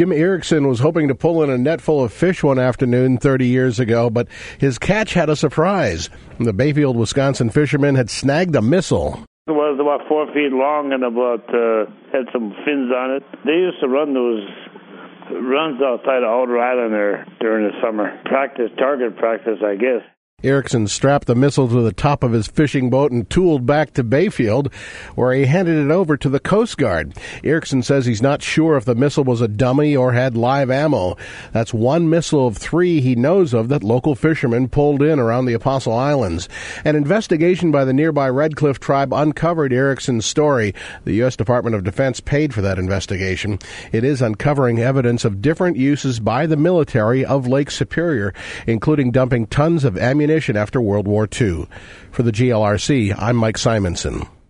Jim Erickson was hoping to pull in a net full of fish one afternoon 30 years ago, but his catch had a surprise. The Bayfield, Wisconsin fisherman had snagged a missile. It was about 4 feet long and had some fins on it. They used to run those runs outside of Outer Island there during the summer. Target practice, I guess. Erickson strapped the missile to the top of his fishing boat and tooled back to Bayfield, where he handed it over to the Coast Guard. Erickson says he's not sure if the missile was a dummy or had live ammo. That's one missile of 3 he knows of that local fishermen pulled in around the Apostle Islands. An investigation by the nearby Red Cliff tribe uncovered Erickson's story. The U.S. Department of Defense paid for that investigation. It is uncovering evidence of different uses by the military of Lake Superior, including dumping tons of ammunition after World War II. For the GLRC, I'm Mike Simonson.